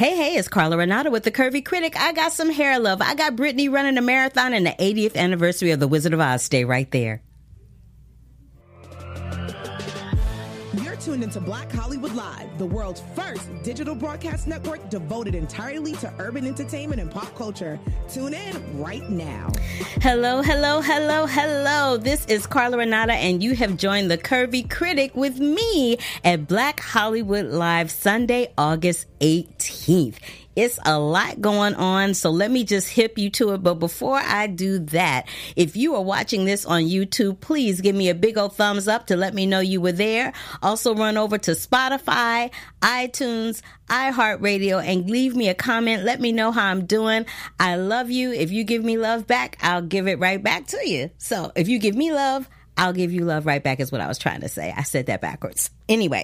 Hey, it's Carla Renata with The Curvy Critic. I got some hair love. I got Brittany running a marathon and the 80th anniversary of The Wizard of Oz. Stay right there. You're tuned into Black Hollywood Live, the world's first digital broadcast network devoted entirely to urban entertainment and pop culture. Tune in right now. Hello. This is Carla Renata, and you have joined The Curvy Critic with me at Black Hollywood Live Sunday, August 18th. It's a lot going on, so let me just hip you to it. But before I do that, if you are watching this on YouTube, please give me a big old thumbs up to let me know you were there. Also run over to Spotify, iTunes, iHeartRadio, and leave me a comment. Let me know how I'm doing. I love you. If you give me love back, I'll give it right back to you. So if you give me love, I'll give you love right back is what I was trying to say. I said that backwards. Anyway,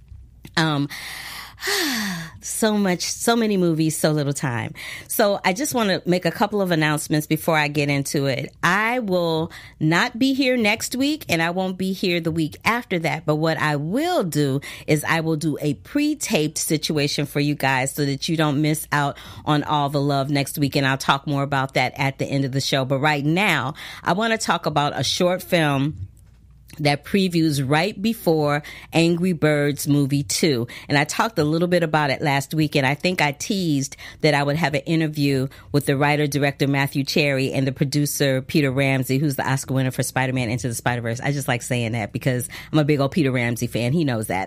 so many movies, so little time. So I just want to make a couple of announcements before I get into it. I will not be here next week, and I won't be here the week after that. But what I will do is I will do a pre-taped situation for you guys so that you don't miss out on all the love next week. And I'll talk more about that at the end of the show. But right now, I want to talk about a short film that previews right before Angry Birds Movie 2. And I talked a little bit about it last week, and I think I teased that I would have an interview with the writer-director Matthew Cherry and the producer Peter Ramsey, who's the Oscar winner for Spider-Man Into the Spider-Verse. I just like saying that because I'm a big old Peter Ramsey fan. He knows that.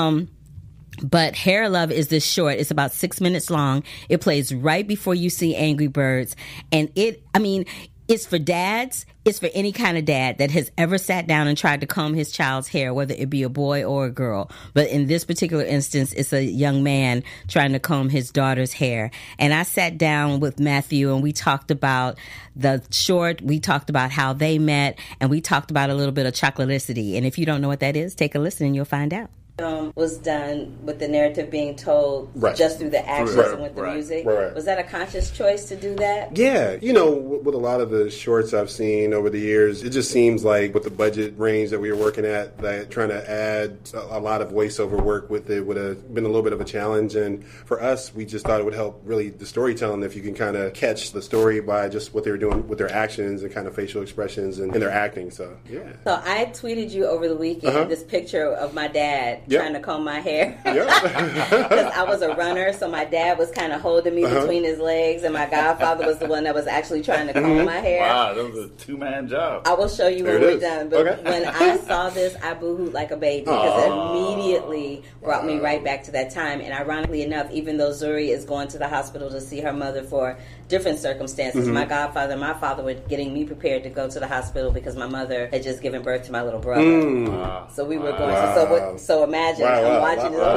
But Hair Love is this short. It's about 6 minutes long. It plays right before you see Angry Birds. And it's for dads. It's for any kind of dad that has ever sat down and tried to comb his child's hair, whether it be a boy or a girl. But in this particular instance, it's a young man trying to comb his daughter's hair. And I sat down with Matthew and we talked about the short. We talked about how they met, and we talked about a little bit of Chocolaticity. And if you don't know what that is, take a listen and you'll find out. Was done with the narrative being told just through the actions and with the music. Was that a conscious choice to do that? Yeah. With a lot of the shorts I've seen over the years, it just seems like with the budget range that we were working at, that trying to add a lot of voiceover work with it would have been a little bit of a challenge. And for us, we just thought it would help really the storytelling if you can kind of catch the story by just what they were doing with their actions and kind of facial expressions and their acting. So, yeah. So I tweeted you over the weekend this picture of my dad trying to comb my hair because I was a runner, so my dad was kind of holding me between his legs, and my godfather was the one that was actually trying to comb my hair. Wow, that was a two-man job. I will show you when we're done, but when I saw this, I boohooed like a baby because it immediately brought me right back to that time. And ironically enough, even though Zuri is going to the hospital to see her mother for different circumstances, my godfather and my father were getting me prepared to go to the hospispittal because my mother had just given birth to my little brother. So we were going to, so imagine I'm watching this.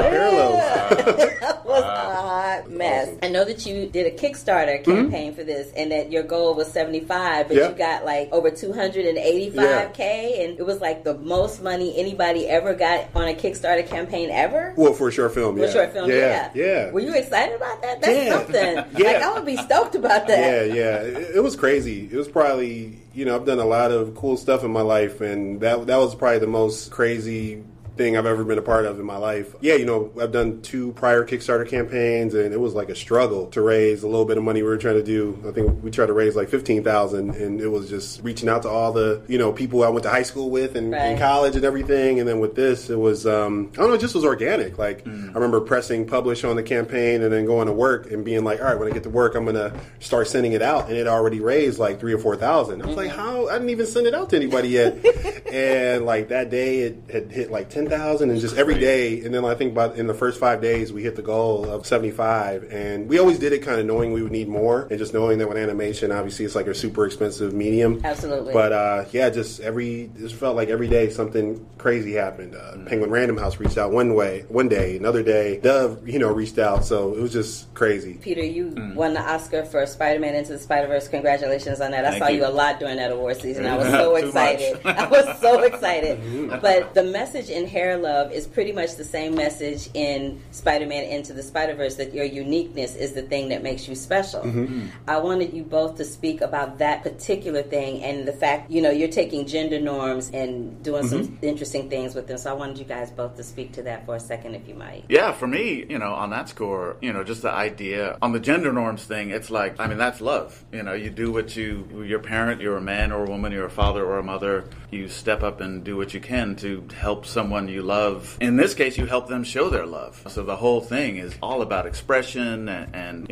That was a hot mess. Awesome. I know that you did a Kickstarter campaign for this, and that your goal was 75, but you got like over 285K, and it was like the most money anybody ever got on a Kickstarter campaign ever. Well, for a short film, For a short film, yeah. Were you excited about that? That's something. Like, I would be stoked about that. Yeah. It was crazy. It was probably, I've done a lot of cool stuff in my life, and that was probably the most crazy thing I've ever been a part of in my life. Yeah, I've done 2 prior Kickstarter campaigns, and it was like a struggle to raise a little bit of money we were trying to do. I think we tried to raise like $15,000, and it was just reaching out to all the, people I went to high school with and in college and everything. And then with this, it was, I don't know, it just was organic. Like, I remember pressing publish on the campaign and then going to work and being like, all right, when I get to work, I'm going to start sending it out. And it already raised like $3,000 or $4,000. I was like, how? I didn't even send it out to anybody yet. And like that day, it had hit like 10,000, and just every day. And then I think in the first 5 days we hit the goal of 75, and we always did it kind of knowing we would need more, and just knowing that with animation obviously it's like a super expensive medium. Absolutely. But just felt like every day something crazy happened. Penguin Random House reached out one day, another day Dove reached out, so it was just crazy. Peter, you won the Oscar for Spider-Man Into the Spider-Verse. Congratulations on that. I saw you a lot during that award season. I was so excited. I was so excited. But the message in hair love is pretty much the same message in Spider-Man Into the Spider-Verse, that your uniqueness is the thing that makes you special. I wanted you both to speak about that particular thing and the fact, you're taking gender norms and doing some interesting things with them. So I wanted you guys both to speak to that for a second, if you might. Yeah, for me, on that score, just the idea on the gender norms thing, it's like, that's love. You do what your parent, you're a man or a woman, you're a father or a mother, you step up and do what you can to help someone you love. In this case, you help them show their love. So the whole thing is all about expression and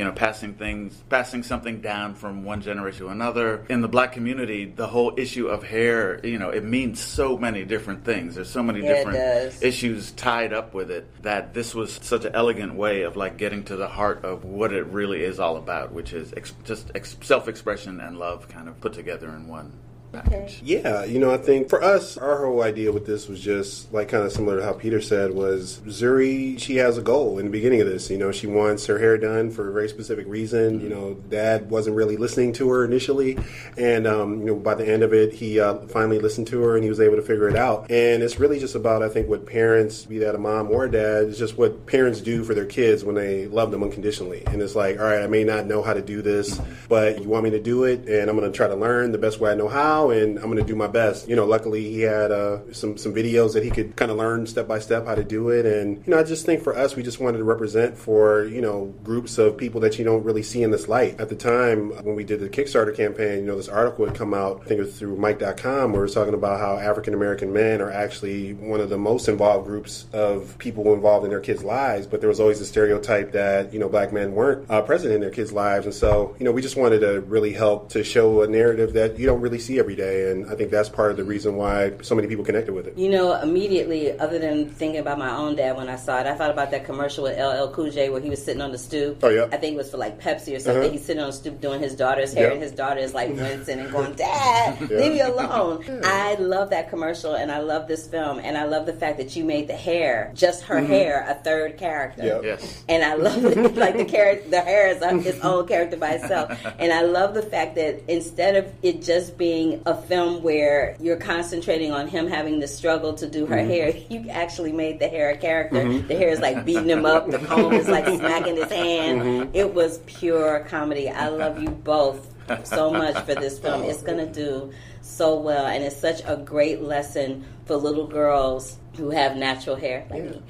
passing something down from one generation to another. In the black community, the whole issue of hair, it means so many different things. There's so many different issues tied up with it that this was such an elegant way of like getting to the heart of what it really is all about, which is just self-expression and love kind of put together in one package. Yeah, I think for us, our whole idea with this was just like kind of similar to how Peter said, was Zuri, she has a goal in the beginning of this. She wants her hair done for a very specific reason. Dad wasn't really listening to her initially, and by the end of it, he finally listened to her and he was able to figure it out. And it's really just about, I think, what parents, be that a mom or a dad, it's just what parents do for their kids when they love them unconditionally. And it's like, all right, I may not know how to do this, but you want me to do it, and I'm going to try to learn the best way I know how, and I'm going to do my best. Luckily he had some videos that he could kind of learn step by step how to do it. And, I just think for us, we just wanted to represent for, groups of people that you don't really see in this light. At the time, when we did the Kickstarter campaign, this article had come out, I think it was through Mike.com, where it was talking about how African-American men are actually one of the most involved groups of people involved in their kids' lives. But there was always a stereotype that, black men weren't present in their kids' lives. And so, we just wanted to really help to show a narrative that you don't really see every day, and I think that's part of the reason why so many people connected with it. Immediately, other than thinking about my own dad when I saw it, I thought about that commercial with LL Cool J where he was sitting on the stoop. Oh, yeah. I think it was for like Pepsi or something. He's sitting on the stoop doing his daughter's hair, and his daughter is like wincing and going, "Dad, leave me alone." I love that commercial, and I love this film, and I love the fact that you made the hair, just her hair, a third character. Yep. Yes. And I love it, like the hair is its own character by itself. And I love the fact that instead of it just being a film where you're concentrating on him having the struggle to do her hair, you actually made the hair a character. The hair is like beating him up, the comb is like smacking his hand. It was pure comedy. I love you both so much for this film. It's going to do so well, and it's such a great lesson for little girls who have natural hair, like me.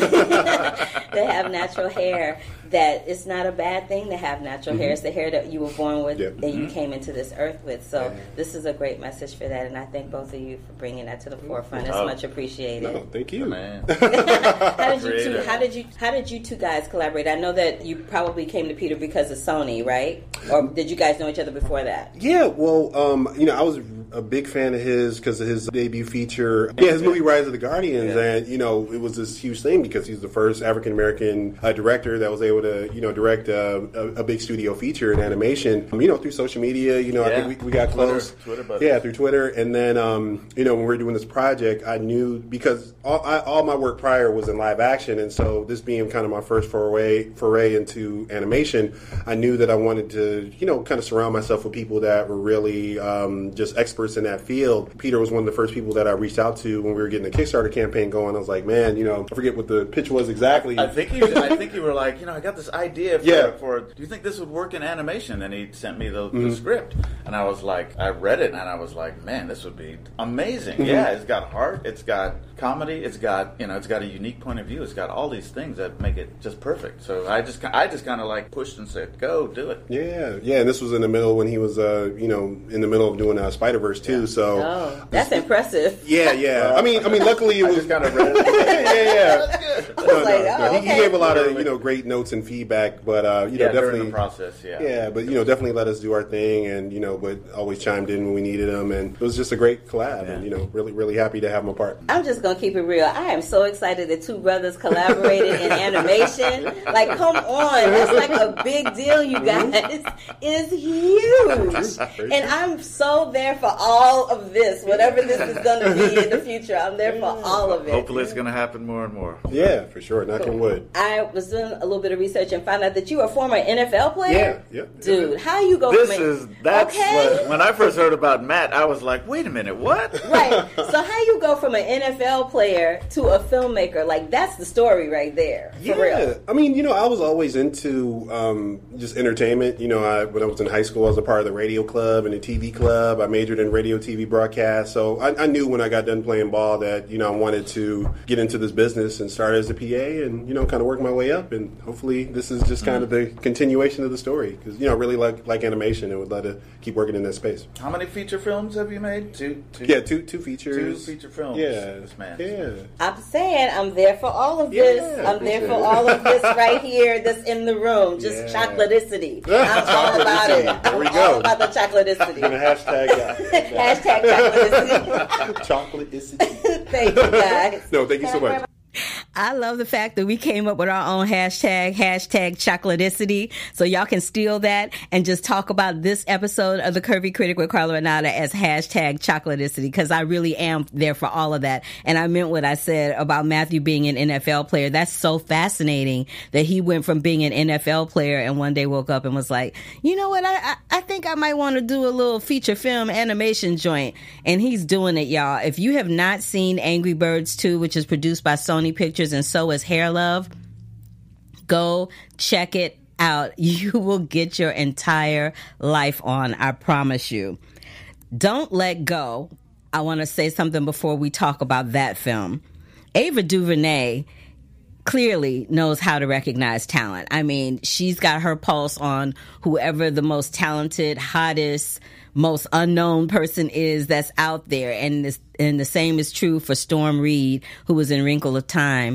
They have natural hair, that it's not a bad thing to have natural hair. It's the hair that you were born with and you came into this earth with. So this is a great message for that, and I thank both of you for bringing that to the forefront. It's much appreciated. No, thank you. Man. How did you two guys collaborate? I know that you probably came to Peter because of Sony, right? Or did you guys know each other before that? Yeah, well, I was a big fan of his because of his debut feature. Yeah, his movie Rise of the Guardians, and it was this huge thing because he's the first African American director that was able to direct a big studio feature in animation. Through social media, I think we got close. Twitter through Twitter, and then when we were doing this project, I knew because all my work prior was in live action, and so this being kind of my first foray into animation, I knew that I wanted to kind of surround myself with people that were really just experts in that field. Peter was one of the first people that I reached out to when we were getting the Kickstarter campaign going. I was like, man, I forget what the pitch was exactly. I think you were like, I got this idea for do you think this would work in animation? And he sent me the script, and I was like, I read it, and I was like, man, this would be amazing. Yeah, it's got heart, it's got comedy, it's got it's got a unique point of view, it's got all these things that make it just perfect. So I just kind of like pushed and said, go do it. Yeah, and this was in the middle when he was in the middle of doing Spider-Verse too. So that's impressive. Yeah. I mean, luckily it was just kind of read it. Yeah. That's He gave a lot of great notes and feedback, but definitely during the process. Yeah, but definitely let us do our thing, and but always chimed in when we needed him, and it was just a great collab, and really happy to have him a part. I'm just gonna keep it real. I am so excited that two brothers collaborated in animation. Like, come on, that's like a big deal, you guys. It's huge, and I'm so there for all of this. Whatever this is going to be in the future, I'm there for all of it. Hopefully it's going to happen more and more. Yeah, for sure. Knock on wood. I was doing a little bit of research and found out that you are a former NFL player. Yeah. Dude, how you go That's what, when I first heard about Matt, I was like, wait a minute, what? Right. So how you go from an NFL player to a filmmaker? Like, that's the story right there. For real. I mean, I was always into just entertainment. When I was in high school, I was a part of the radio club and the TV club. I majored in radio, TV broadcast. So I knew when I got done playing ball that, I wanted to get into this business and start as a PA and, kind of work my way up. And hopefully this is just kind of the continuation of the story. Because, I really like animation and would love to keep working in that space. How many feature films have you made? Two? Yeah, two features. 2 feature films. Yeah. This man. Yeah. I'm saying I'm there for all of this. Yeah, I'm there for all of this right here that's in the room. Just chocolaticity. I'm all about it. There we I'm go. all about the chocolaticity. I'm a hashtag guy. Hashtag chocolaticity. Chocolaticity. Thank you, guys. No, thank you so much. I love the fact that we came up with our own hashtag chocolaticity. So y'all can steal that and just talk about this episode of the Curvy Critic with Carla Renata as hashtag chocolaticity, because I really am there for all of that. And I meant what I said about Matthew being an NFL player. That's so fascinating that he went from being an NFL player and one day woke up and was like, you know what, I think I might want to do a little feature film animation joint. And he's doing it, y'all. If you have not seen Angry Birds 2, which is produced by Sony Pictures, and so is Hair Love, go check it out. You will get your entire life on, I promise you. Don't Let Go. I want to say something before we talk about that film. Ava DuVernay clearly knows how to recognize talent. I mean, she's got her pulse on whoever the most talented, hottest, most unknown person is that's out there. And the same is true for Storm Reed, who was in Wrinkle in Time,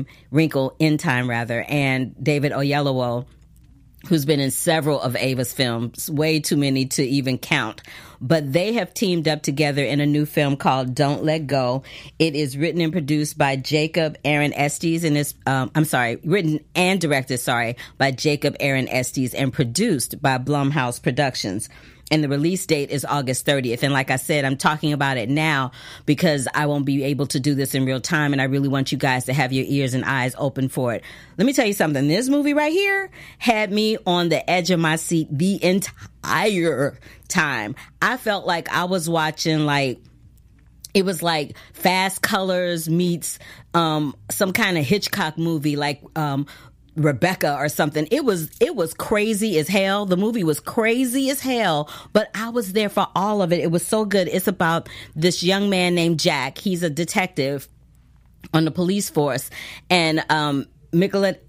and David Oyelowo, who's been in several of Ava's films, way too many to even count. But they have teamed up together in a new film called Don't Let Go. It is written and produced by Jacob Aaron Estes, and is written and directed, by Jacob Aaron Estes and produced by Blumhouse Productions. And the release date is August 30th. And like I said, I'm talking about it now because I won't be able to do this in real time. And I really want you guys to have your ears and eyes open for it. Let me tell you something. This movie right here had me on the edge of my seat the entire time. I felt like I was watching it was like Fast Colors meets some kind of Hitchcock movie, like Rebecca or something. It was crazy as hell. The movie was crazy as hell, but I was there for all of it. It was so good. It's about this young man named Jack. He's a detective on the police force, and Micheletti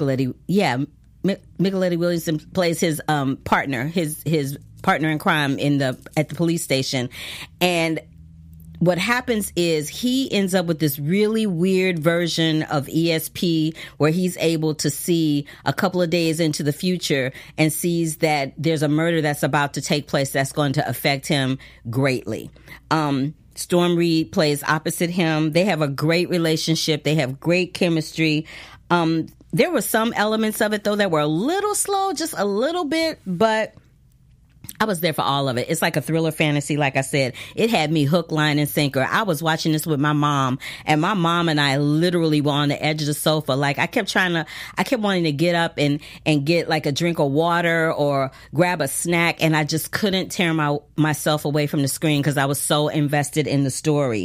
Williamson plays his partner, his partner in crime at the police station. And what happens is he ends up with this really weird version of ESP where he's able to see a couple of days into the future and sees that there's a murder that's about to take place that's going to affect him greatly. Storm Reed plays opposite him. They have a great relationship. They have great chemistry. There were some elements of it, though, that were a little slow, just a little bit, but I was there for all of it. It's like a thriller fantasy, like I said. It had me hook, line, and sinker. I was watching this with my mom, and my mom and I literally were on the edge of the sofa. Like, I kept wanting to get up and get like a drink of water or grab a snack, and I just couldn't tear myself away from the screen because I was so invested in the story.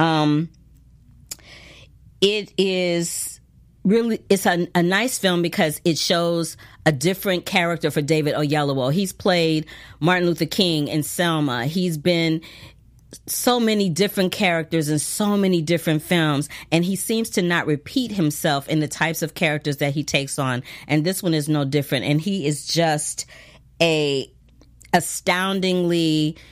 It is really, it's a nice film because it shows a different character for David Oyelowo. He's played Martin Luther King in Selma. He's been so many different characters in so many different films, and he seems to not repeat himself in the types of characters that he takes on. And this one is no different. And he is just a astoundingly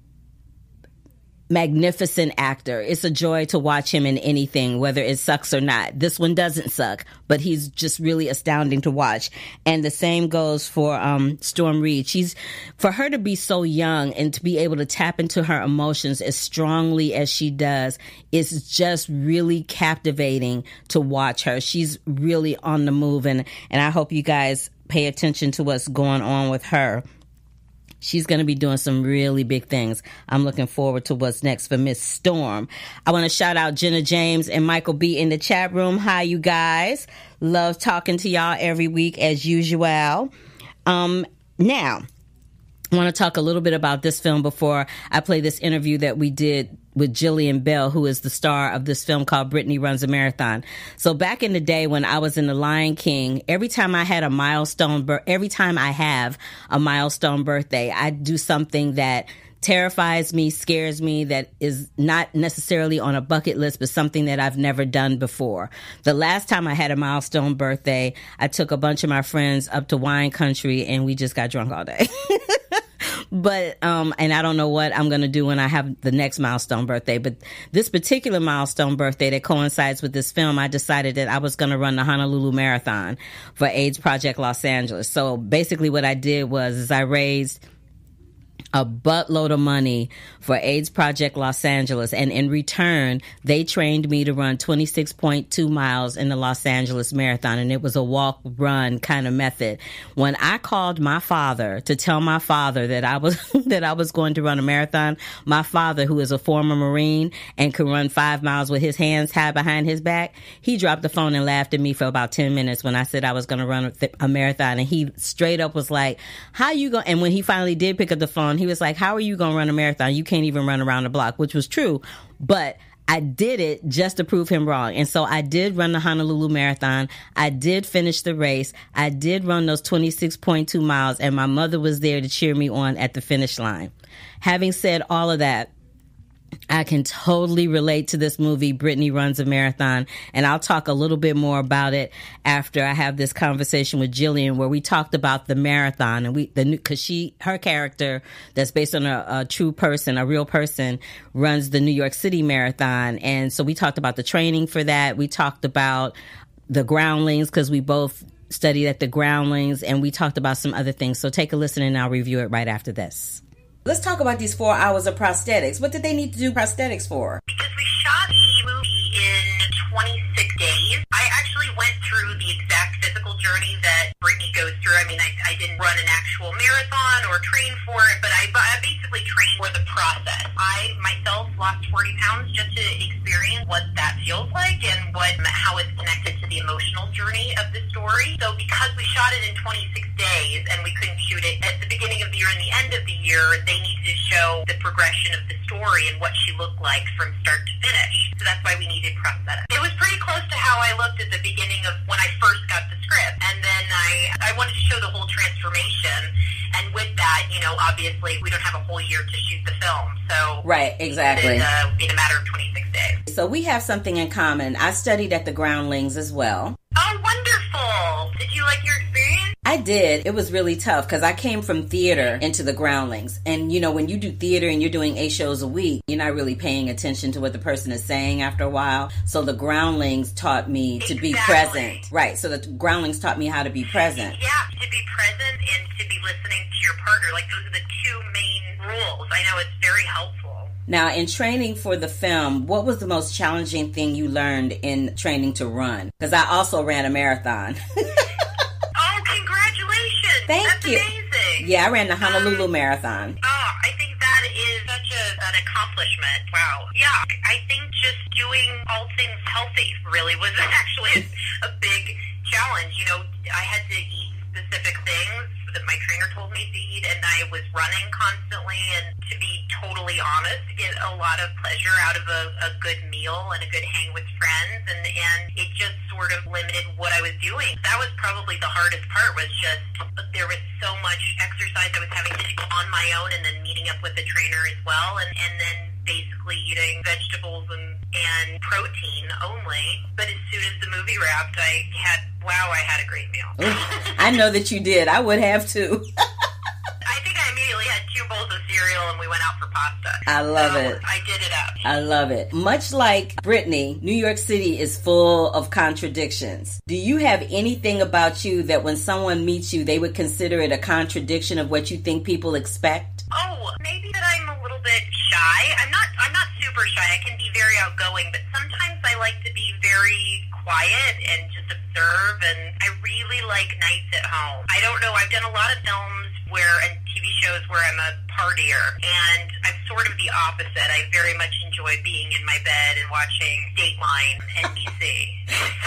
magnificent actor. It's a joy to watch him in anything, whether it sucks or not. This one doesn't suck, but he's just really astounding to watch. And the same goes for Storm Reed. For her to be so young and to be able to tap into her emotions as strongly as she does is just really captivating to watch her. She's really on the move, and I hope you guys pay attention to what's going on with her. She's going to be doing some really big things. I'm looking forward to what's next for Miss Storm. I want to shout out Jenna James and Michael B. in the chat room. Hi, you guys. Love talking to y'all every week as usual. Now, I want to talk a little bit about this film before I play this interview that we did with Jillian Bell, who is the star of this film called Brittany Runs a Marathon. So back in the day when I was in The Lion King, every time I have a milestone birthday, I do something that terrifies me, scares me, that is not necessarily on a bucket list, but something that I've never done before. The last time I had a milestone birthday, I took a bunch of my friends up to wine country and we just got drunk all day. But, and I don't know what I'm going to do when I have the next milestone birthday. But this particular milestone birthday that coincides with this film, I decided that I was going to run the Honolulu Marathon for AIDS Project Los Angeles. So basically what I did was I raised a buttload of money for AIDS Project Los Angeles. And in return, they trained me to run 26.2 miles in the Los Angeles Marathon. And it was a walk run kind of method. When I called my father to tell my father that I was going to run a marathon, my father, who is a former Marine and could run 5 miles with his hands tied behind his back, he dropped the phone and laughed at me for about 10 minutes when I said I was going to run a marathon. And he straight up was like, how you going? And when he finally did pick up the phone, he was like, how are you going to run a marathon? You can't even run around the block, which was true. But I did it just to prove him wrong. And so I did run the Honolulu Marathon. I did finish the race. I did run those 26.2 miles, and my mother was there to cheer me on at the finish line. Having said all of that, I can totally relate to this movie, Brittany Runs a Marathon, and I'll talk a little bit more about it after I have this conversation with Jillian, where we talked about the marathon, and because her character, that's based on a true person, a real person, runs the New York City Marathon, and so we talked about the training for that. We talked about the Groundlings because we both studied at the Groundlings, and we talked about some other things. So take a listen, and I'll review it right after this. Let's talk about these 4 hours of prosthetics. What did they need to do prosthetics for? Because we shot the movie in 26 days. I actually went through the exact physical journey that Brittany goes through. I mean, I didn't run an actual marathon or train for it, but I basically trained for the process. I, myself, lost 40 pounds just to experience what that feels like and how it's connected to the emotional journey of the story. So because we shot it in 26 days and we couldn't shoot it at the beginning of the year and the end of the year, they needed to show the progression of the story and what she looked like from start to finish. So that's why we needed prosthetics. It was pretty close to how I looked at the beginning of when I first got the script. And then I wanted to show the whole transformation. And with that, obviously we don't have a whole year to shoot the film. So right, exactly. In a matter of 26 days. So we have something in common. I studied at the Groundlings as well. Oh, wonderful. Did you like your experience? I did. It was really tough because I came from theater into the Groundlings. And, when you do theater and you're doing 8 shows a week, you're not really paying attention to what the person is saying after a while. So the Groundlings taught me to be present. Right. So the Groundlings taught me how to be present. Yeah, to be present and to be listening to your partner. Like, those are the 2 main rules. I know it's very helpful. Now, in training for the film, what was the most challenging thing you learned in training to run? Because I also ran a marathon. Oh, congratulations. That's you. Amazing. Yeah, I ran the Honolulu Marathon. Oh, I think that is such an accomplishment. Wow. Yeah, I think just doing all things healthy really was actually a big challenge. I had to eat specific things that my trainer told me to eat, and I was running constantly, and to be totally honest, get a lot of pleasure out of a good meal and a good hang with friends, and it just sort of limited what I was doing. That was probably the hardest part, was just there was so much exercise I was having to do on my own, and then meeting up with the trainer as well, and then basically eating vegetables and protein only. But as soon as the movie wrapped, I had a great meal. I know that you did. I would have too. I think I immediately had 2 bowls of cereal and we went out for pasta. I love it. I did it up. I love it. Much like Brittany, New York City is full of contradictions. Do you have anything about you that when someone meets you, they would consider it a contradiction of what you think people expect? Oh, maybe that I'm a little bit shy. I'm not super shy. I can be very outgoing, but sometimes I like to be very quiet and just observe, and I really like nights at home. I don't know, I've done a lot of films and TV TV shows where I'm a partier, and I'm sort of the opposite. I very much enjoy being in my bed and watching Dateline, NBC.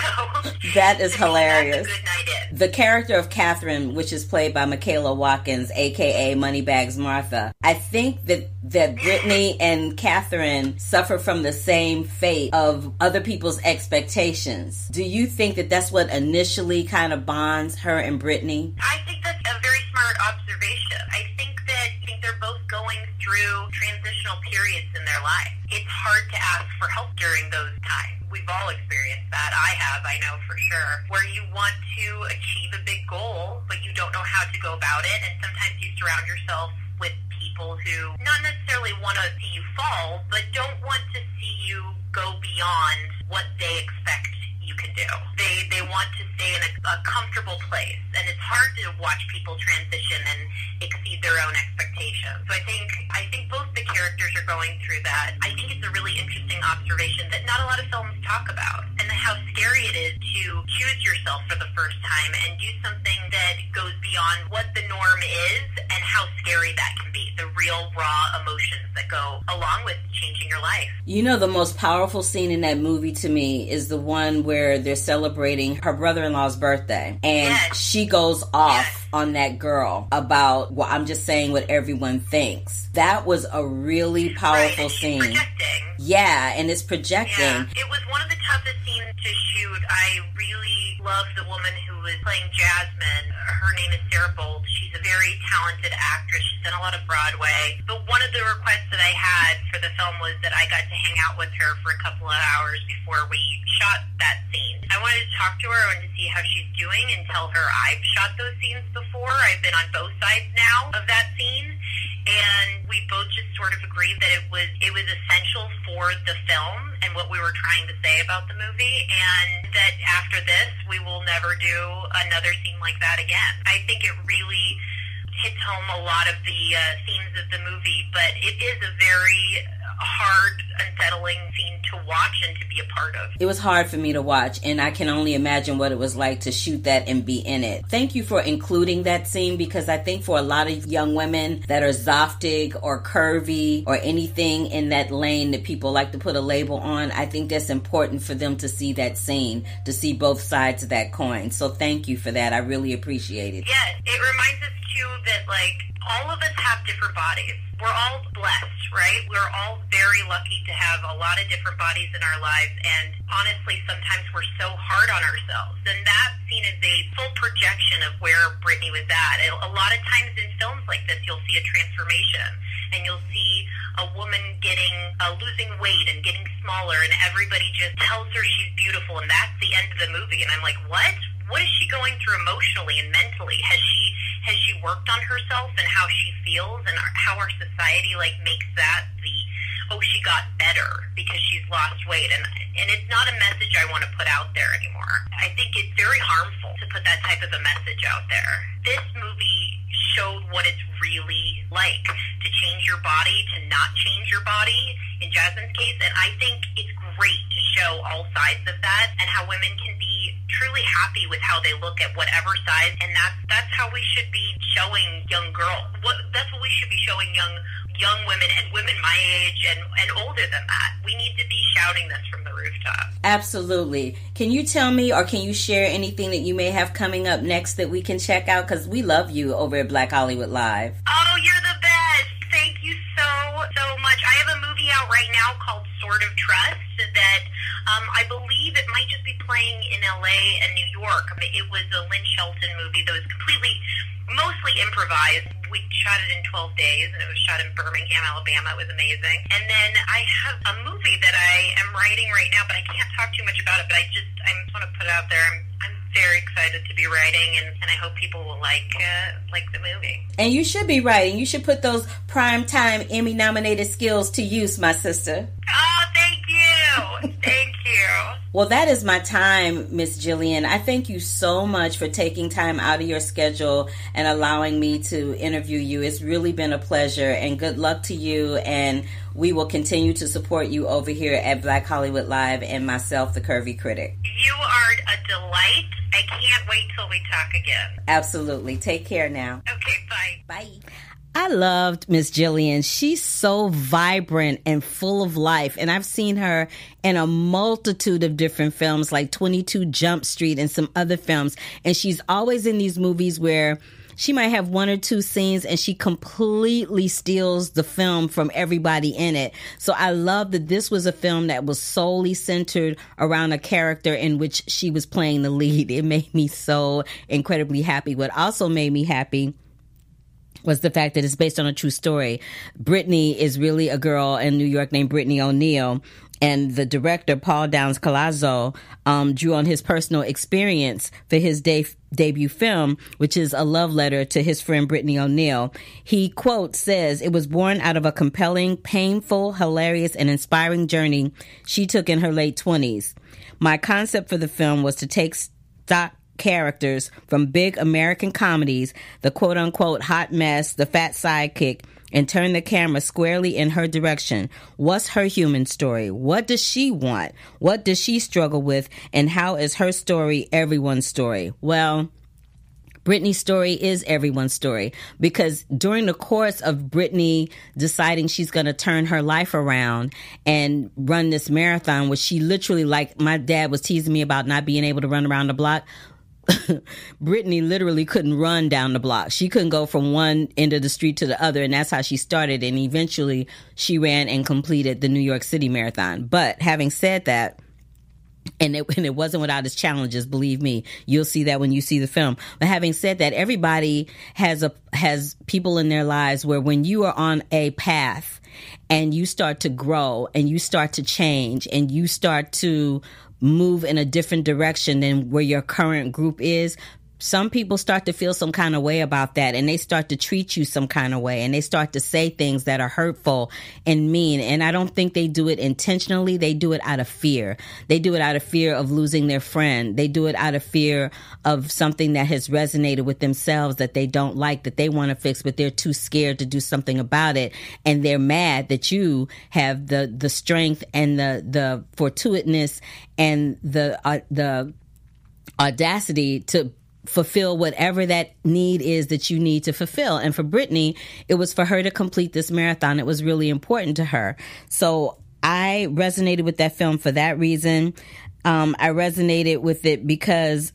So that is hilarious. That's a good night in. The character of Catherine, which is played by Michaela Watkins, a.k.a. Moneybags Martha, I think that Brittany and Catherine suffer from the same fate of other people's expectations. Do you think that that's what initially kind of bonds her and Brittany? I think that's a very smart observation. I think they're both going through transitional periods in their life. It's hard to ask for help during those times. We've all experienced that. I have, I know for sure, where you want to achieve a big goal, but you don't know how to go about it, and sometimes you surround yourself with people who not necessarily want to see you fall, but don't want to see you go beyond what they expect you can do. They want to stay in a comfortable place, and it's hard to watch people transition and exceed their own expectations. So I think both the characters are going through that. I think it's a really interesting observation that not a lot of films talk about, and how scary it is to choose yourself for the first time and do something that goes beyond what the norm is, and how scary that can be. The real raw emotions that go along with changing your life. You know, the most powerful scene in that movie to me is the one where they're celebrating her brother-in-law's birthday, and she goes off on that girl about, well, I'm just saying what everyone thinks. That was a really powerful scene. Projecting. Yeah, and it's projecting. Yeah. It was one of the toughest scenes to shoot. I really love the woman who was playing Jasmine. Her name is Sarah Bolt. She's a very talented actress. She's done a lot of Broadway. But one of the requests that I had for the film was that I got to hang out with her for a couple of hours before we shot that scene. I wanted to talk to her. I wanted to see how she's doing and tell her I've shot those scenes before. I've been on both sides now of that scene. And we both just sort of agreed that it was essential for the film and what we were trying to say about the movie, and that after this, we will never do another scene like that again. I think it really hits home a lot of the themes of the movie, but it is a very hard, unsettling scene to watch and to be a part of. It was hard for me to watch, and I can only imagine what it was like to shoot that and be in it. Thank you for including that scene, because I think for a lot of young women that are zoftig or curvy or anything in that lane that people like to put a label on, I think that's important for them to see that scene, to see both sides of that coin. So thank you for that. I really appreciate it. Yes, it reminds us too that, like, all of us have different bodies. We're all blessed, right? We're all very lucky to have a lot of different bodies in our lives, and honestly, sometimes we're so hard on ourselves. And that scene is a full projection of where Brittany was at. And a lot of times in films like this, you'll see a transformation, and you'll see a woman losing weight and getting smaller, and everybody just tells her she's beautiful, and that's the end of the movie. And I'm like, what? What is she going through emotionally and mentally? Has she worked on herself and how she feels, and how our society makes that she got better because she's lost weight, and it's not a message I want to put out there anymore. I think it's very harmful to put that type of a message out there. This movie showed what it's really like to change your body, to not change your body in Jasmine's case, and I think it's great to show all sides of that and how women can be truly happy with how they look at whatever size, and that's how we should be showing young girls. That's what we should be showing young women and women my age and older than that. We need to be shouting this from the rooftop. Absolutely. Can you tell me, or can you share anything that you may have coming up next that we can check out? Because we love you over at Black Hollywood Live. Oh, you're the best. Thank you so much. I have a movie out right now called Sort of Trust that I believe it might just be playing in LA and New York. It was a Lynn Shelton movie that was mostly improvised. We shot it in 12 days, and it was shot in Birmingham, Alabama. It was amazing. And then I have a movie that I am writing right now, but I can't talk too much about it, but I just want to put it out there. I'm very excited to be writing, and I hope people will like the movie. And you should be writing. You should put those primetime Emmy-nominated skills to use, my sister. Oh, thank you. Thank you. Well, that is my time, Miss Jillian. I thank you so much for taking time out of your schedule and allowing me to interview you. It's really been a pleasure, and good luck to you, and we will continue to support you over here at Black Hollywood Live and myself, the Curvy Critic. You are a delight. I can't wait till we talk again. Absolutely. Take care now. Okay, bye. Bye. I loved Miss Jillian. She's so vibrant and full of life. And I've seen her in a multitude of different films like 22 Jump Street and some other films. And she's always in these movies where she might have one or two scenes and she completely steals the film from everybody in it. So I love that this was a film that was solely centered around a character in which she was playing the lead. It made me so incredibly happy. What also made me happy was the fact that it's based on a true story. Brittany is really a girl in New York named Brittany O'Neill. And the director, Paul Downs Collazo, drew on his personal experience for his debut film, which is a love letter to his friend Brittany O'Neill. He, quote, says, "It was born out of a compelling, painful, hilarious, and inspiring journey she took in her late 20s. My concept for the film was to take stock characters from big American comedies, the quote-unquote hot mess, the fat sidekick, and turn the camera squarely in her direction. What's her human story? What does she want? What does she struggle with? And how is her story everyone's story?" Well, Brittany's story is everyone's story, because during the course of Brittany deciding she's going to turn her life around and run this marathon, which she literally, like my dad was teasing me about not being able to run around the block, Brittany literally couldn't run down the block. She couldn't go from one end of the street to the other, and that's how she started. And eventually she ran and completed the New York City Marathon. But having said that, and it wasn't without its challenges, believe me. You'll see that when you see the film. But having said that, everybody has people in their lives where when you are on a path and you start to grow and you start to change and you start to move in a different direction than where your current group is, some people start to feel some kind of way about that, and they start to treat you some kind of way, and they start to say things that are hurtful and mean. And I don't think they do it intentionally. They do it out of fear. They do it out of fear of losing their friend. They do it out of fear of something that has resonated with themselves that they don't like, that they want to fix, but they're too scared to do something about it. And they're mad that you have the strength and the fortuitousness and the audacity to fulfill whatever that need is that you need to fulfill. And for Brittany, it was for her to complete this marathon. It was really important to her. So I resonated with that film for that reason. I resonated with it because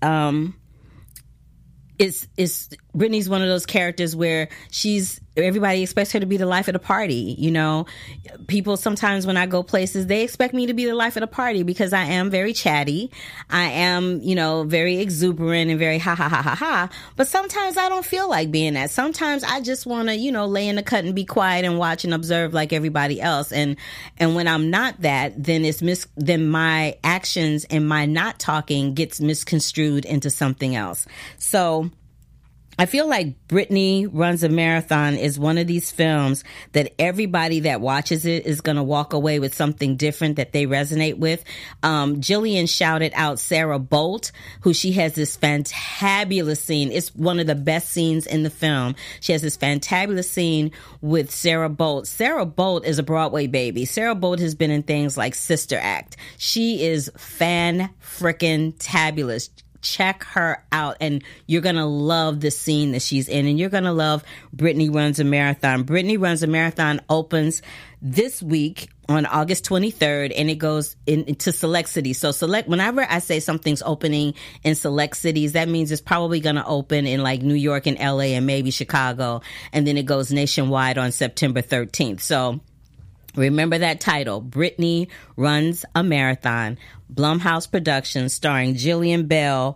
it's Brittany's one of those characters where everybody expects her to be the life of the party. You know, people sometimes when I go places, they expect me to be the life of the party because I am very chatty. I am, very exuberant and very ha ha ha ha ha. But sometimes I don't feel like being that. Sometimes I just want to, lay in the cut and be quiet and watch and observe like everybody else. And when I'm not that, then then my actions and my not talking gets misconstrued into something else. So I feel like Brittany Runs a Marathon is one of these films that everybody that watches it is going to walk away with something different that they resonate with. Jillian shouted out Sarah Bolt, who she has this fantabulous scene. It's one of the best scenes in the film. She has this fantabulous scene with Sarah Bolt. Sarah Bolt is a Broadway baby. Sarah Bolt has been in things like Sister Act. She is fan-frickin-tabulous. Check her out, and you're going to love the scene that she's in, and you're going to love Brittany Runs a Marathon. Brittany Runs a Marathon opens this week on August 23rd, and it goes into select cities. So whenever I say something's opening in select cities, that means it's probably going to open in like New York and LA and maybe Chicago, and then it goes nationwide on September 13th. So remember that title, Brittany Runs a Marathon, Blumhouse Productions, starring Jillian Bell,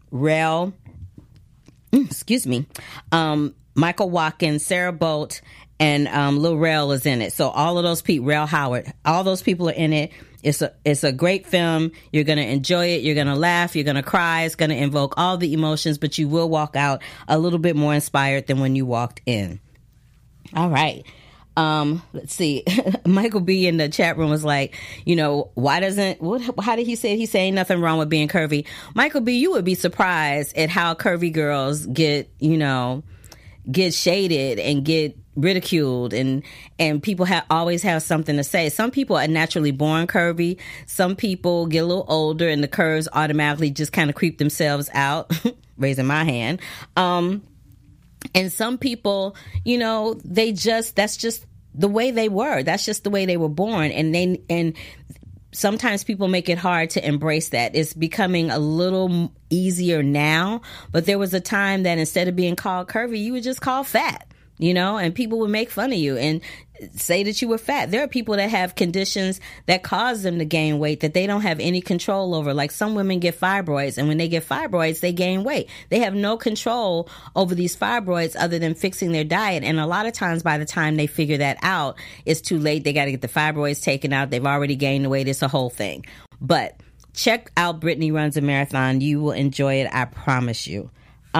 Michael Watkins, Sarah Bolt, and Lil Rel is in it. So all of those people, Rel Howard, all those people are in it. It's a great film. You're going to enjoy it. You're going to laugh. You're going to cry. It's going to invoke all the emotions, but you will walk out a little bit more inspired than when you walked in. All right. Let's see. Michael B in the chat room was like, how did he say it? He's saying nothing wrong with being curvy. Michael B, you would be surprised at how curvy girls get shaded and get ridiculed, and people always have something to say. Some people are naturally born curvy. Some people get a little older and the curves automatically just kind of creep themselves out. Raising my hand. And some people, you know, that's just the way they were. That's just the way they were born. And sometimes people make it hard to embrace that. It's becoming a little easier now, but there was a time that instead of being called curvy, you would just call fat, you know, and people would make fun of you and say that you were fat. There are people that have conditions that cause them to gain weight that they don't have any control over. Like some women get fibroids, and when they get fibroids, they gain weight. They have no control over these fibroids other than fixing their diet. And a lot of times by the time they figure that out, it's too late. They got to get the fibroids taken out. They've already gained the weight. It's a whole thing. But check out Brittany Runs a Marathon. You will enjoy it. I promise you.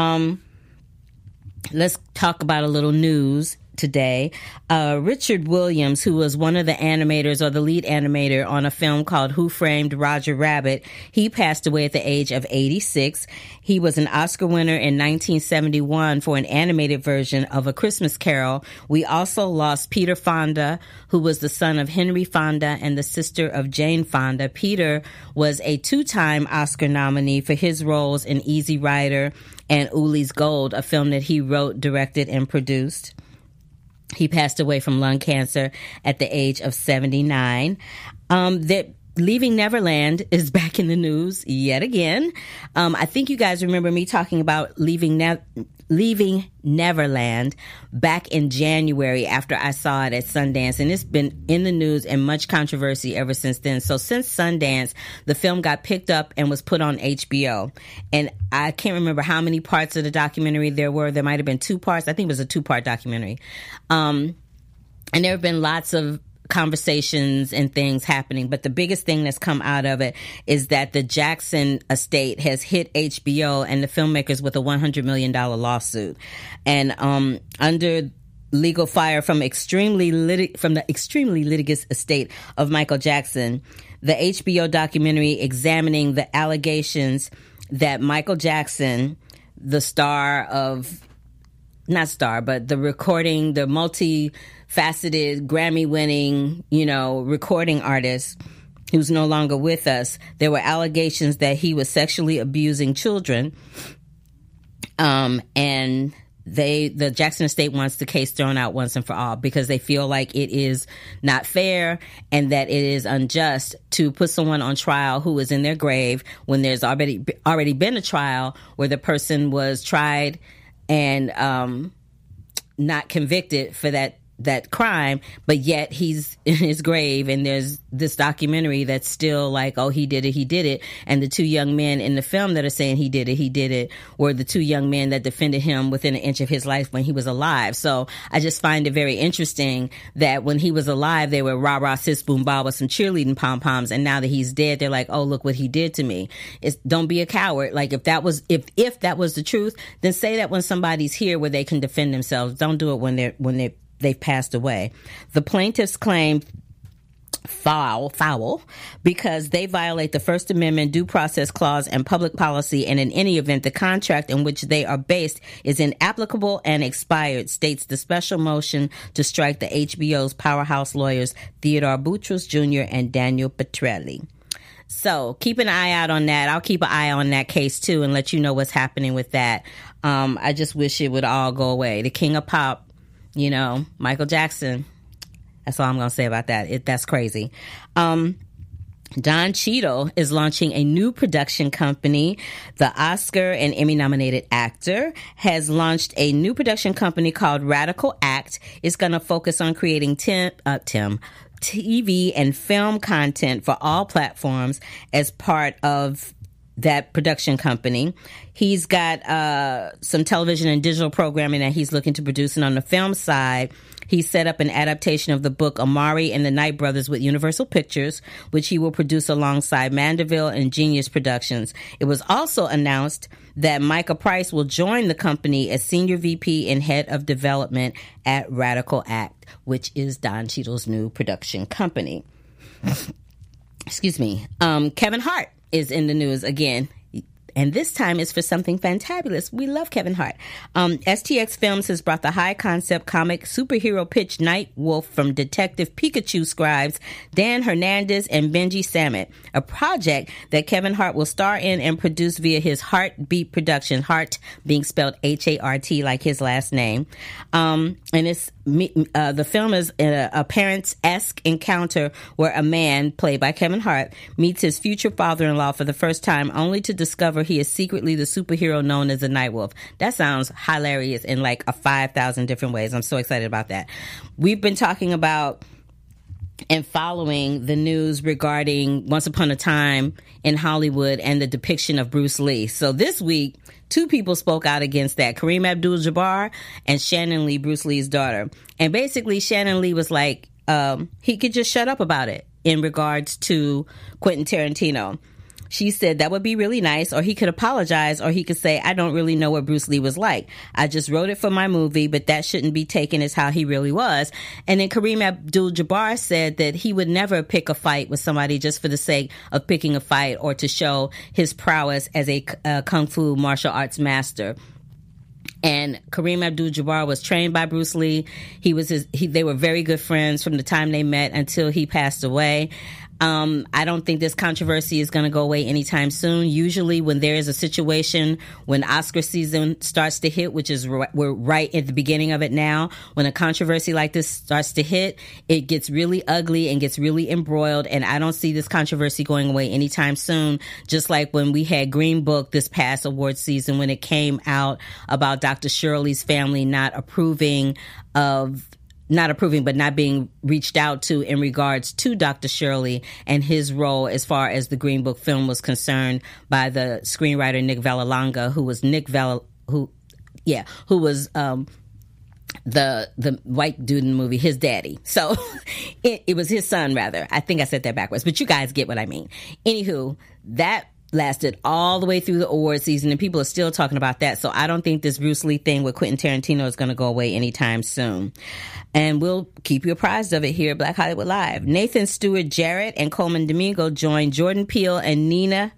Let's talk about a little news today. Richard Williams, who was one of the animators or the lead animator on a film called Who Framed Roger Rabbit, he passed away at the age of 86. He was an Oscar winner in 1971 for an animated version of A Christmas Carol. We also lost Peter Fonda, who was the son of Henry Fonda and the sister of Jane Fonda. Peter was a two-time Oscar nominee for his roles in Easy Rider and Uli's Gold, a film that he wrote, directed, and produced. He passed away from lung cancer at the age of 79. Leaving Neverland is back in the news yet again. I think you guys remember me talking about Leaving Neverland back in January after I saw it at Sundance, and it's been in the news and much controversy ever since then. So since Sundance, the film got picked up and was put on HBO. And I can't remember how many parts of the documentary there were. There might have been 2 parts. I think it was a 2-part documentary. And there have been lots of conversations and things happening, but the biggest thing that's come out of it is that the Jackson estate has hit HBO and the filmmakers with a $100 million lawsuit. And under legal fire from the extremely litigious estate of Michael Jackson, the HBO documentary examining the allegations that Michael Jackson, the star of, not star, but the recording, the multi-faceted, Grammy-winning, recording artist who's no longer with us, there were allegations that he was sexually abusing children. And the Jackson estate wants the case thrown out once and for all because they feel like it is not fair and that it is unjust to put someone on trial who is in their grave when there's already been a trial where the person was tried and not convicted for that crime, but yet he's in his grave and there's this documentary that's still like, oh, he did it. And the 2 young men in the film that are saying he did it were the 2 young men that defended him within an inch of his life when he was alive. So I just find it very interesting that when he was alive, they were rah-rah, sis, boom, ba with some cheerleading pom-poms. And now that he's dead, they're like, oh, look what he did to me. Don't be a coward. Like if that was the truth, then say that when somebody's here where they can defend themselves. Don't do it when they've passed away. The plaintiffs claim foul because they violate the First Amendment, due process clause, and public policy, and in any event, the contract in which they are based is inapplicable and expired, states the special motion to strike the HBO's powerhouse lawyers Theodore Boutros Jr. and Daniel Petrelli. So keep an eye out on that. I'll keep an eye on that case too and let you know what's happening with that. I just wish it would all go away. The king of pop, Michael Jackson. That's all I'm going to say about that. That's crazy. Don Cheadle is launching a new production company. The Oscar and Emmy-nominated actor has launched a new production company called Radical Act. It's going to focus on creating TV and film content for all platforms as part of that production company. He's got some television and digital programming that he's looking to produce. And on the film side, he set up an adaptation of the book Amari and the Night Brothers with Universal Pictures, which he will produce alongside Mandeville and Genius Productions. It was also announced that Micah Price will join the company as Senior VP and Head of Development at Radical Act, which is Don Cheadle's new production company. Excuse me. Kevin Hart is in the news again. and this time is for something fantabulous. We love Kevin Hart. STX Films has brought the high-concept comic superhero pitch Night Wolf from Detective Pikachu scribes Dan Hernandez and Benji Sammet, a project that Kevin Hart will star in and produce via his Heartbeat production, Hart being spelled H-A-R-T like his last name. And it's the film is a parents-esque encounter where a man, played by Kevin Hart, meets his future father-in-law for the first time, only to discover he is secretly the superhero known as the Nightwolf. That sounds hilarious in like 5,000 different ways. I'm so excited about that. We've been talking about and following the news regarding Once Upon a Time in Hollywood and the depiction of Bruce Lee. So this week, two people spoke out against that, Kareem Abdul-Jabbar and Shannon Lee, Bruce Lee's daughter. And basically, Shannon Lee was like, he could just shut up about it in regards to Quentin Tarantino. She said that would be really nice, or he could apologize, or he could say, I don't really know what Bruce Lee was like. I just wrote it for my movie, but that shouldn't be taken as how he really was. And then Kareem Abdul-Jabbar said that he would never pick a fight with somebody just for the sake of picking a fight or to show his prowess as a kung fu martial arts master. And Kareem Abdul-Jabbar was trained by Bruce Lee. They were very good friends from the time they met until he passed away. I don't think this controversy is going to go away anytime soon. Usually when there is a situation, when Oscar season starts to hit, which is we're right at the beginning of it now, when a controversy like this starts to hit, it gets really ugly and gets really embroiled. And I don't see this controversy going away anytime soon. Just like when we had Green Book this past award season, when it came out about Dr. Shirley's family not approving, but not being reached out to in regards to Dr. Shirley and his role as far as the Green Book film was concerned by the screenwriter Nick Vallelonga, who was the white dude in the movie, his daddy. So it was his son, rather. I think I said that backwards, but you guys get what I mean. Anywho, that lasted all the way through the award season, and people are still talking about that. So I don't think this Bruce Lee thing with Quentin Tarantino is going to go away anytime soon. And we'll keep you apprised of it here at Black Hollywood Live. Nathan Stewart Jarrett and Coleman Domingo joined Jordan Peele and Nia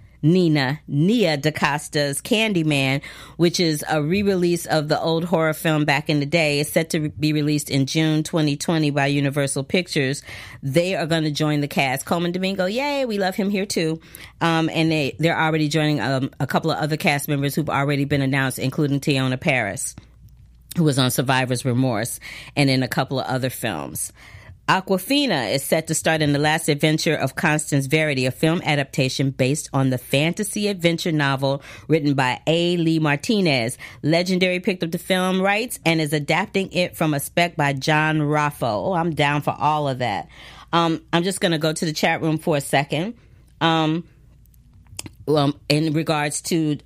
DaCosta's Candyman, which is a re-release of the old horror film back in the day. It's set to be released in June 2020 by Universal Pictures. They are going to join the cast. Coleman Domingo, yay, we love him here too. And they're already joining a couple of other cast members who've already been announced, including Teyonah Parris, who was on Survivor's Remorse, and in a couple of other films. Awkwafina is set to start in the last adventure of Constance Verity, a film adaptation based on the fantasy adventure novel written by A. Lee Martinez. Legendary picked up the film rights and is adapting it from a spec by John Raffo. Oh, I'm down for all of that. I'm just going to go to the chat room for a second. In regards to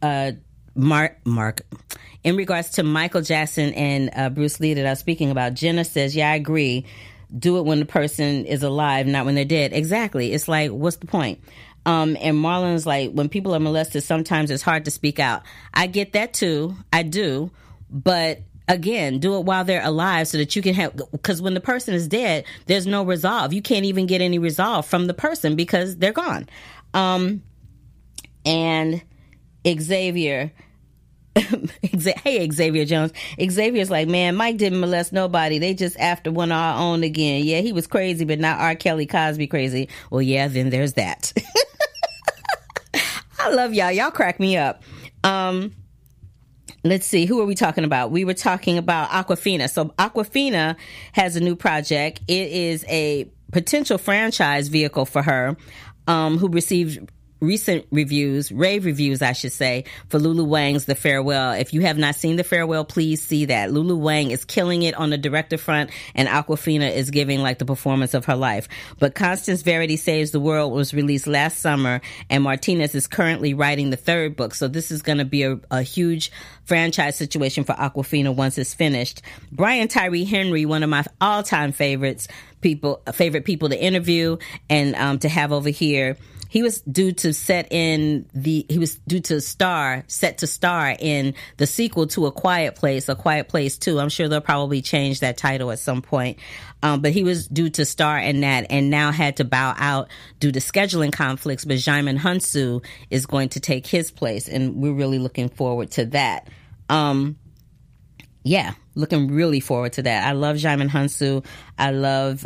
in regards to Michael Jackson and Bruce Lee that I was speaking about, Jenna says, yeah, I agree. Do it when the person is alive, not when they're dead. Exactly. It's like, what's the point? And Marlon's like, when people are molested, sometimes it's hard to speak out. I get that too. I do. But again, do it while they're alive so that you can have, because when the person is dead, there's no resolve. You can't even get any resolve from the person because they're gone. And Xavier, hey, Xavier Jones. Xavier's like, man, Mike didn't molest nobody. They just after one of our own again. Yeah, he was crazy, but not R. Kelly Cosby crazy. Well, yeah, then there's that. I love y'all. Y'all crack me up. Let's see. Who are we talking about? We were talking about Awkwafina. So Awkwafina has a new project. It is a potential franchise vehicle for her, who received recent reviews, rave reviews, I should say, for Lulu Wang's The Farewell. If you have not seen The Farewell, please see that. Lulu Wang is killing it on the director front, and Awkwafina is giving like the performance of her life. But Constance Verity Saves the World was released last summer, and Martinez is currently writing the third book. So this is going to be a huge franchise situation for Awkwafina once it's finished. Brian Tyree Henry, one of my all-time favorite people to interview and to have over here. he was due to set to star in the sequel to A Quiet Place 2. I'm sure they'll probably change that title at some point. But he was due to star in that and now had to bow out due to scheduling conflicts. But Djimon Hounsou is going to take his place, and we're really looking forward to that. Looking really forward to that. I love Djimon Hounsou. I love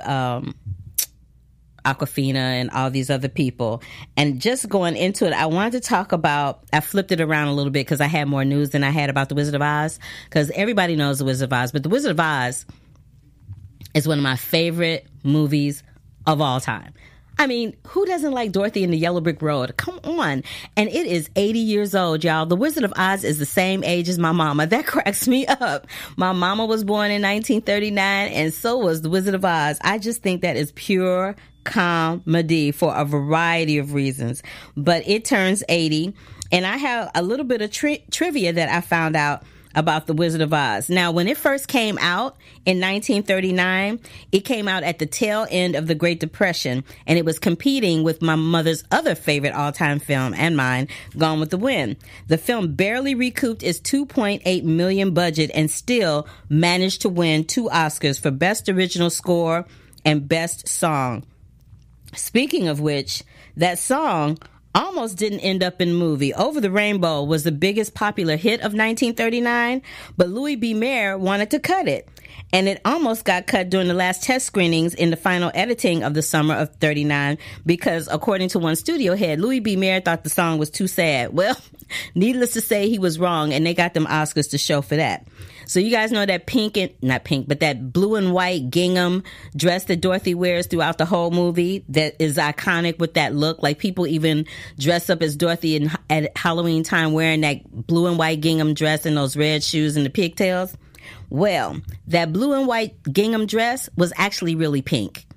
Awkwafina and all these other people. And just going into it, I wanted to talk about, I flipped it around a little bit because I had more news than I had about The Wizard of Oz, because everybody knows The Wizard of Oz, but The Wizard of Oz is one of my favorite movies of all time. I mean, who doesn't like Dorothy and the Yellow Brick Road? Come on. And it is 80 years old, y'all. The Wizard of Oz is the same age as my mama. That cracks me up. My mama was born in 1939, and so was The Wizard of Oz. I just think that is pure comedy for a variety of reasons. But it turns 80, and I have a little bit of trivia that I found out about The Wizard of Oz. Now, when it first came out in 1939, it came out at the tail end of the Great Depression, and it was competing with my mother's other favorite all-time film, and mine, Gone with the Wind. The film barely recouped its $2.8 million budget and still managed to win 2 Oscars for Best Original Score and Best Song. Speaking of which, that song almost didn't end up in the movie. Over the Rainbow was the biggest popular hit of 1939, but Louis B. Mayer wanted to cut it. And it almost got cut during the last test screenings in the final editing of the summer of 39 because, according to one studio head, Louis B. Mayer thought the song was too sad. Well, needless to say, he was wrong, and they got them Oscars to show for that. So you guys know that that blue and white gingham dress that Dorothy wears throughout the whole movie that is iconic with that look. Like, people even dress up as Dorothy at Halloween time wearing that blue and white gingham dress and those red shoes and the pigtails. Well, that blue and white gingham dress was actually really pink.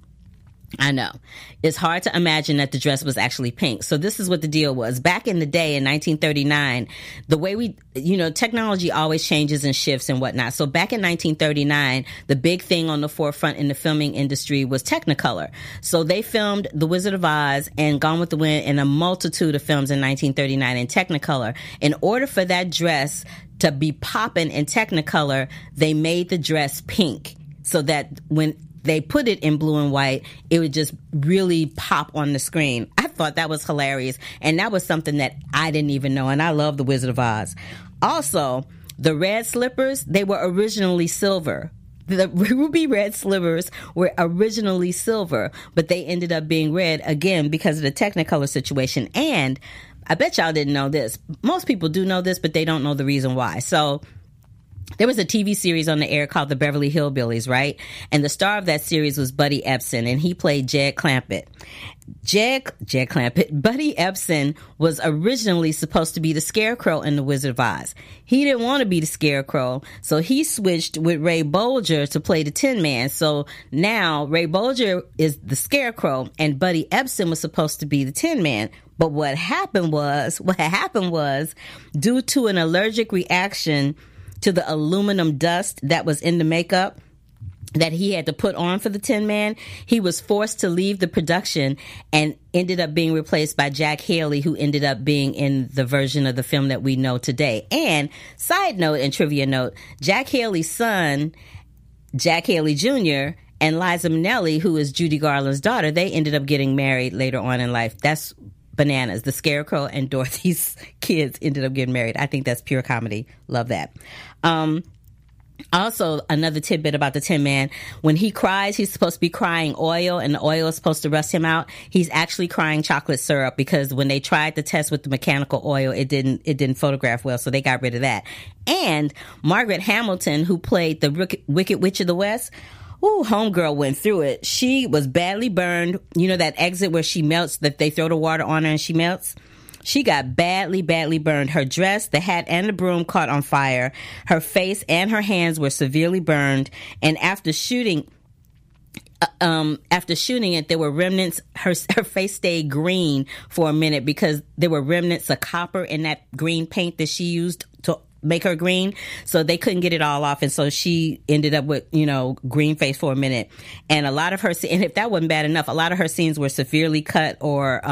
I know. It's hard to imagine that the dress was actually pink. So this is what the deal was. Back in the day in 1939, the way technology always changes and shifts and whatnot. So back in 1939, the big thing on the forefront in the filming industry was Technicolor. So they filmed The Wizard of Oz and Gone with the Wind and a multitude of films in 1939 in Technicolor. In order for that dress to be popping in Technicolor, they made the dress pink so that when they put it in blue and white, it would just really pop on the screen. I thought that was hilarious, and that was something that I didn't even know, and I love The Wizard of Oz. Also, the red slippers, they were originally silver. The ruby red slippers were originally silver, but they ended up being red, again, because of the Technicolor situation. And I bet y'all didn't know this. Most people do know this, but they don't know the reason why. So there was a TV series on the air called The Beverly Hillbillies, right? And the star of that series was Buddy Ebsen, and he played Jed Clampett. Jed Clampett. Buddy Ebsen was originally supposed to be the Scarecrow in The Wizard of Oz. He didn't want to be the Scarecrow, so he switched with Ray Bolger to play the Tin Man. So now Ray Bolger is the Scarecrow, and Buddy Ebsen was supposed to be the Tin Man. But what happened was, due to an allergic reaction to the aluminum dust that was in the makeup that he had to put on for the Tin Man, he was forced to leave the production and ended up being replaced by Jack Haley, who ended up being in the version of the film that we know today. And side note and trivia note, Jack Haley's son, Jack Haley Jr., and Liza Minnelli, who is Judy Garland's daughter, they ended up getting married later on in life. That's bananas. The Scarecrow and Dorothy's kids ended up getting married. I think that's pure comedy. Love that. Also, another tidbit about the Tin Man, when he cries, he's supposed to be crying oil, and the oil is supposed to rust him out. He's actually crying chocolate syrup, because when they tried the test with the mechanical oil, it didn't photograph well, so they got rid of that. And Margaret Hamilton, who played the Wicked Witch of the West, homegirl went through it. She was badly burned. You know that exit where she melts, that they throw the water on her and she melts? She got badly, badly burned. Her dress, the hat, and the broom caught on fire. Her face and her hands were severely burned. And after shooting it, there were remnants. Her face stayed green for a minute because there were remnants of copper in that green paint that she used make her green. So they couldn't get it all off. And so she ended up with, green face for a minute. And a lot of her, and if that wasn't bad enough, a lot of her scenes were severely cut or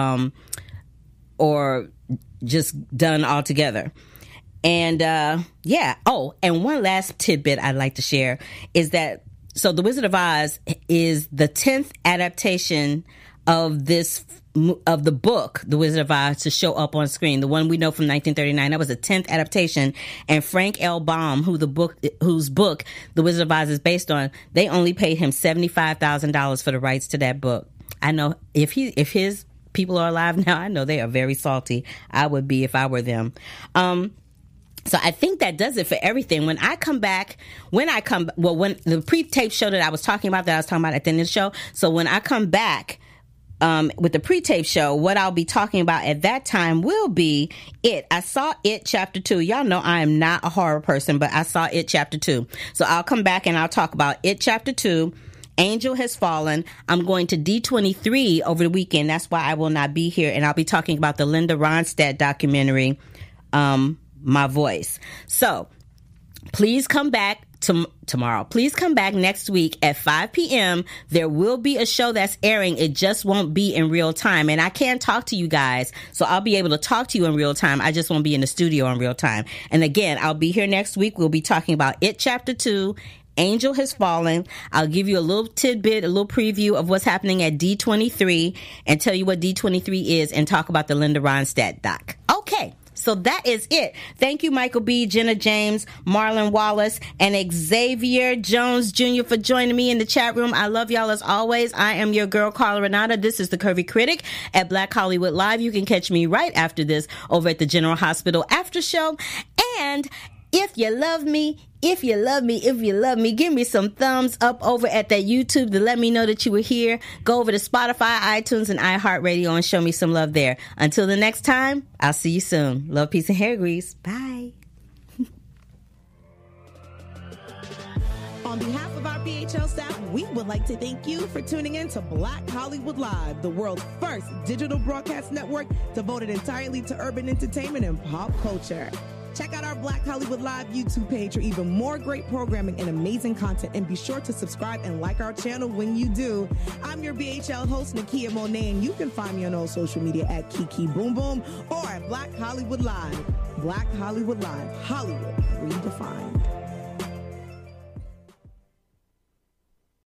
just done altogether. And, and one last tidbit I'd like to share is that, so The Wizard of Oz is the 10th adaptation of the book, The Wizard of Oz, to show up on screen. The one we know from 1939, that was the 10th adaptation. And Frank L. Baum, whose book The Wizard of Oz is based on, they only paid him $75,000 for the rights to that book. I know if his people are alive now, I know they are very salty. I would be if I were them. So I think that does it for everything. When the pre-tape show that I was talking about at the end of the show. So when I come back, with the pre-tape show, what I'll be talking about at that time will be It. I saw It Chapter 2. Y'all know I am not a horror person, but I saw It Chapter 2. So I'll come back and I'll talk about It Chapter 2. Angel Has Fallen. I'm going to D23 over the weekend. That's why I will not be here. And I'll be talking about the Linda Ronstadt documentary, My Voice. So please come back tomorrow. Please come back next week at 5 p.m. There will be a show that's airing. It just won't be in real time. And I can't talk to you guys, so I'll be able to talk to you in real time. I just won't be in the studio in real time. And again, I'll be here next week. We'll be talking about It Chapter 2, Angel Has Fallen. I'll give you a little tidbit, a little preview of what's happening at D23 and tell you what D23 is and talk about the Linda Ronstadt doc. Okay. So that is it. Thank you, Michael B., Jenna James, Marlon Wallace, and Xavier Jones Jr. for joining me in the chat room. I love y'all as always. I am your girl, Carla Renata. This is the Curvy Critic at Black Hollywood Live. You can catch me right after this over at the General Hospital After Show. And if you love me, give me some thumbs up over at that YouTube to let me know that you were here. Go over to Spotify, iTunes, and iHeartRadio and show me some love there. Until the next time, I'll see you soon. Love, peace, and hair grease. Bye. On behalf of our BHL staff, we would like to thank you for tuning in to Black Hollywood Live, the world's first digital broadcast network devoted entirely to urban entertainment and pop culture. Check out our Black Hollywood Live YouTube page for even more great programming and amazing content. And be sure to subscribe and like our channel when you do. I'm your BHL host, Nakia Monet, and you can find me on all social media at Kiki Boom Boom or at Black Hollywood Live. Black Hollywood Live, Hollywood redefined.